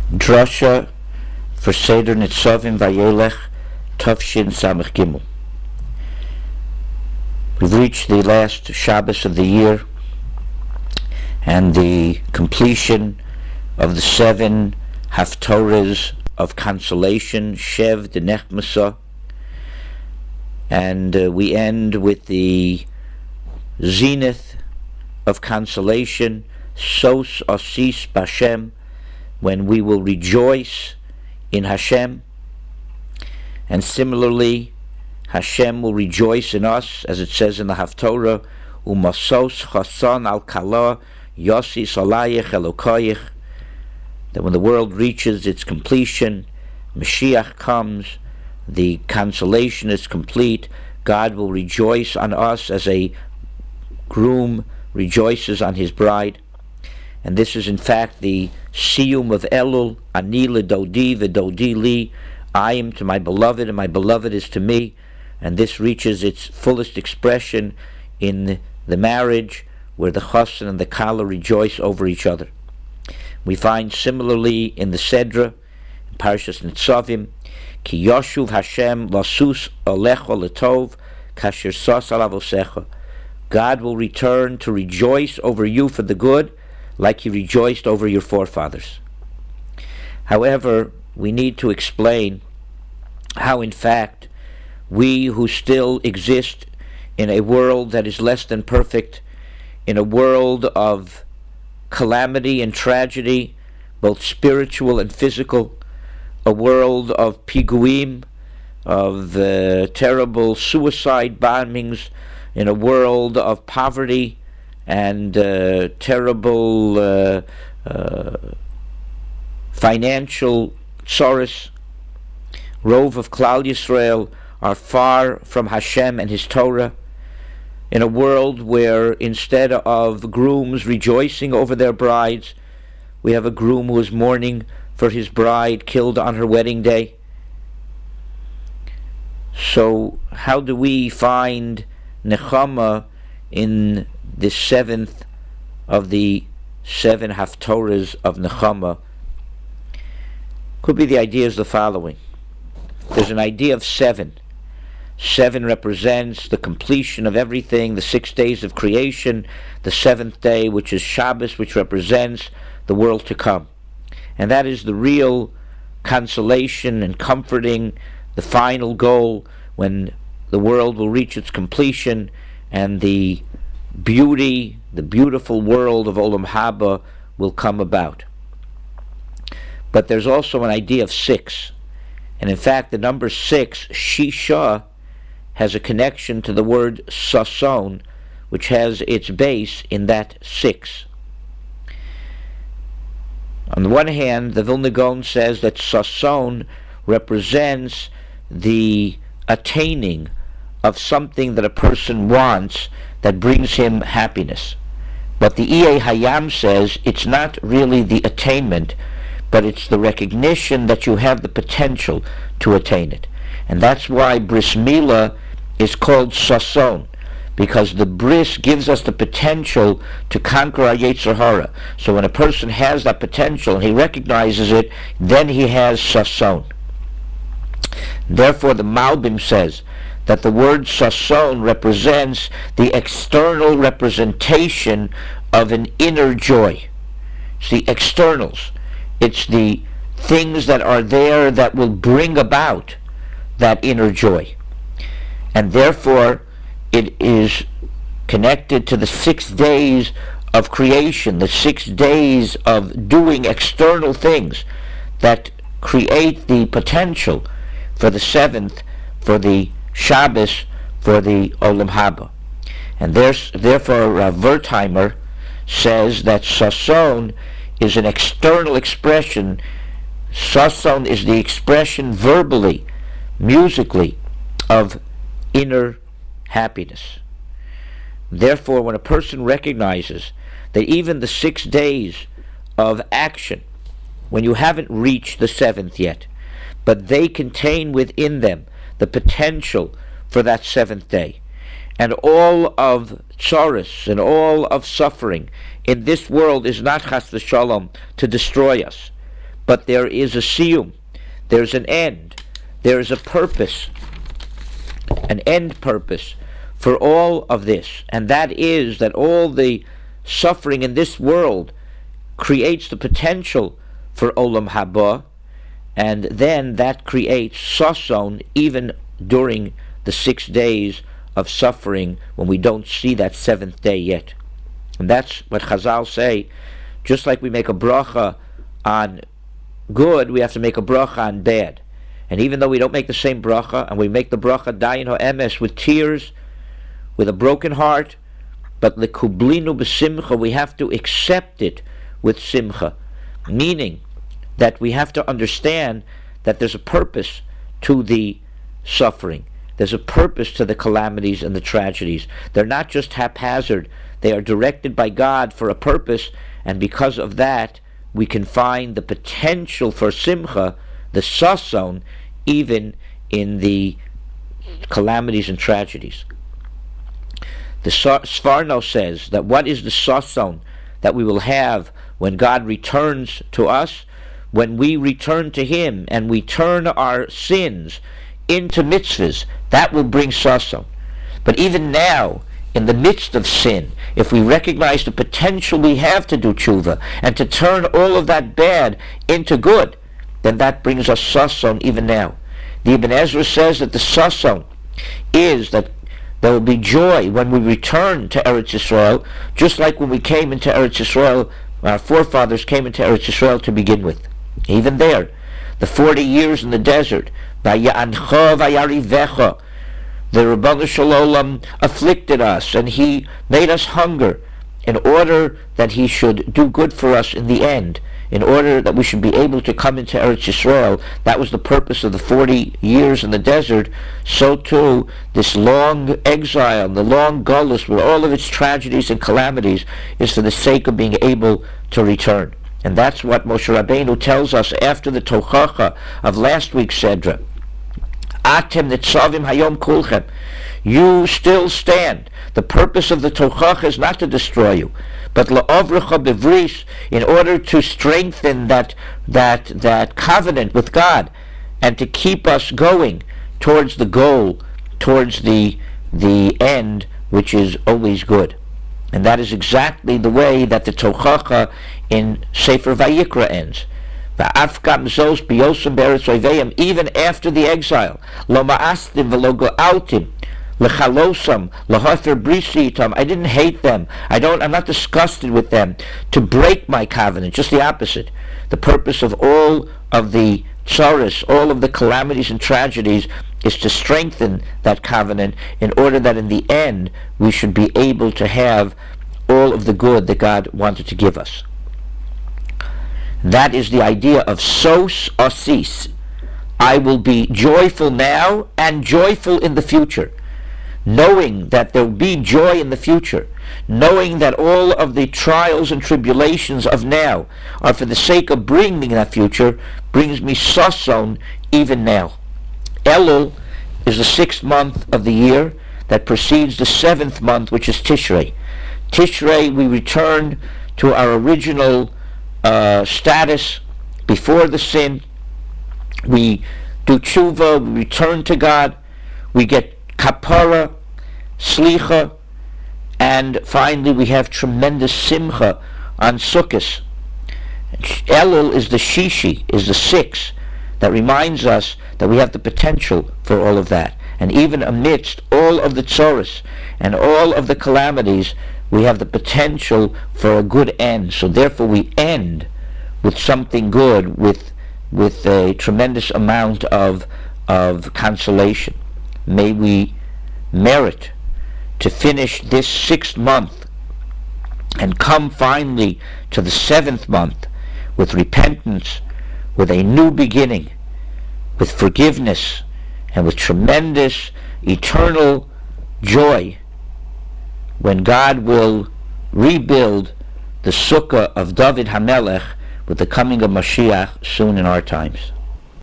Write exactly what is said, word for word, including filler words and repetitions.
Drasha for Seder Nitzavim Vayelech Tavshin Samech Gimel. We've reached the last Shabbos of the year and the completion of the seven Haftorahs of consolation, Shev de Nechmasa, and uh, we end with the zenith of consolation, Sos Osis Bashem, when we will rejoice in Hashem, and similarly Hashem will rejoice in us, as it says in the Haftorah, Umasos Chasan al Kala Yosis Alayich Elokoyich, that when the world reaches its completion, Mashiach comes, the consolation is complete, God will rejoice on us as a groom rejoices on his bride. And this is in fact the siyum of Elul, Ani L'Dodi V'Dodi Li, I am to my beloved and my beloved is to me, and this reaches its fullest expression in the marriage where the chassan and the kala rejoice over each other. We find similarly in the Sedra, in Parashas Nitzavim, Ki Yoshuv Hashem Lasus Alecha L'Tov Kasher Sas Alav Osecha, God will return to rejoice over you for the good, like he rejoiced over your forefathers. However, we need to explain how in fact we who still exist in a world that is less than perfect, in a world of calamity and tragedy, both spiritual and physical, a world of piguim, of uh, terrible suicide bombings, in a world of poverty and uh, terrible uh, uh, financial tsaris, Rov of Klal Yisrael are far from Hashem and his Torah, in a world where instead of grooms rejoicing over their brides, we have a groom who is mourning for his bride killed on her wedding day. So how do we find Nechama in the seventh of the seven Haftorahs of Nechama? Could be the idea is the following. There's an idea of seven. Seven represents the completion of everything, the six days of creation, the seventh day, which is Shabbos, which represents the world to come. And that is the real consolation and comforting, the final goal when the world will reach its completion and the beauty, the beautiful world of Olam Haba will come about. But there's also an idea of six. And in fact, the number six, Shisha, has a connection to the word Sason, which has its base in that six. On the one hand, the Vilna Gaon says that Sason represents the attaining of something that a person wants that brings him happiness. But the Iyei Hayam says it's not really the attainment, but it's the recognition that you have the potential to attain it. And that's why Bris Milah is called Sason, because the bris gives us the potential to conquer our Yetzer Hara. So when a person has that potential and he recognizes it, then he has Sason. Therefore the Malbim says that the word Sason represents the external representation of an inner joy. It's the externals. It's the things that are there that will bring about that inner joy. And therefore it is connected to the six days of creation, the six days of doing external things that create the potential for the seventh, for the Shabbos, for the Olam Haba. And there's, therefore Rav Wertheimer says that Sason is an external expression. Sason is the expression verbally, musically, of inner happiness. Therefore, when a person recognizes that even the six days of action, when you haven't reached the seventh yet, but they contain within them the potential for that seventh day, and all of tsaris and all of suffering in this world is not chas v'shalom to destroy us, but there is a siyum, there's an end, there is a purpose, an end purpose for all of this, and that is that all the suffering in this world creates the potential for Olam Haba, and then that creates sason even during the six days of suffering when we don't see that seventh day yet. And that's what Chazal say, just like we make a bracha on good, we have to make a bracha on bad. And even though we don't make the same bracha, and we make the bracha dayin ha'emes with tears, with a broken heart, but lekublinu b'simcha, we have to accept it with simcha, meaning that we have to understand that there's a purpose to the suffering. There's a purpose to the calamities and the tragedies. They're not just haphazard. They are directed by God for a purpose, and because of that, we can find the potential for simcha, the sason, even in the calamities and tragedies. The Sforno says that what is the sason that we will have when God returns to us? When we return to Him and we turn our sins into mitzvahs, that will bring sason. But even now, in the midst of sin, if we recognize the potential we have to do tshuva and to turn all of that bad into good, then that brings us sason even now. The Ibn Ezra says that the sason is that there will be joy when we return to Eretz Yisrael, just like when we came into Eretz Yisrael, our forefathers came into Eretz Yisrael to begin with. Even there, the forty years in the desert, Vaya'ancha vayarivecha, the Ribono Shel Olam afflicted us, and He made us hunger in order that He should do good for us in the end, in order that we should be able to come into Eretz Yisrael. That was the purpose of the forty years in the desert. So too, this long exile, the long gullus, with all of its tragedies and calamities, is for the sake of being able to return. And that's what Moshe Rabbeinu tells us after the Tochacha of last week's Sedra. Atem nitzavim hayom kulchem. You still stand. The purpose of the Tochacha is not to destroy you, but la'avrecha bevris, in order to strengthen that that that covenant with God, and to keep us going towards the goal, towards the the end, which is always good. And that is exactly the way that the Tochacha in Sefer Vayikra ends. Even after the exile, lo ma'astim v'lo go'altim lechalosam lahofer brisi itam. I didn't hate them. I don't. I'm not disgusted with them to break my covenant. Just the opposite. The purpose of all of the tsaris, all of the calamities and tragedies, is to strengthen that covenant in order that in the end we should be able to have all of the good that God wanted to give us. That is the idea of sos asis. I will be joyful now and joyful in the future, knowing that there will be joy in the future, knowing that all of the trials and tribulations of now are for the sake of bringing that future, brings me sason even now. Elul is the sixth month of the year that precedes the seventh month, which is Tishrei. Tishrei, we return to our original uh, status before the sin. We do tshuva, we return to God, we get kapara, slicha, and finally we have tremendous simcha on Sukkot. Elul is the shishi, is the sixth, that reminds us that we have the potential for all of that. And even amidst all of the tzoros and all of the calamities, we have the potential for a good end. So therefore we end with something good, with with a tremendous amount of of consolation. May we merit to finish this sixth month and come finally to the seventh month with repentance, with a new beginning, with forgiveness, and with tremendous eternal joy, when God will rebuild the Sukkah of David HaMelech with the coming of Mashiach soon in our times.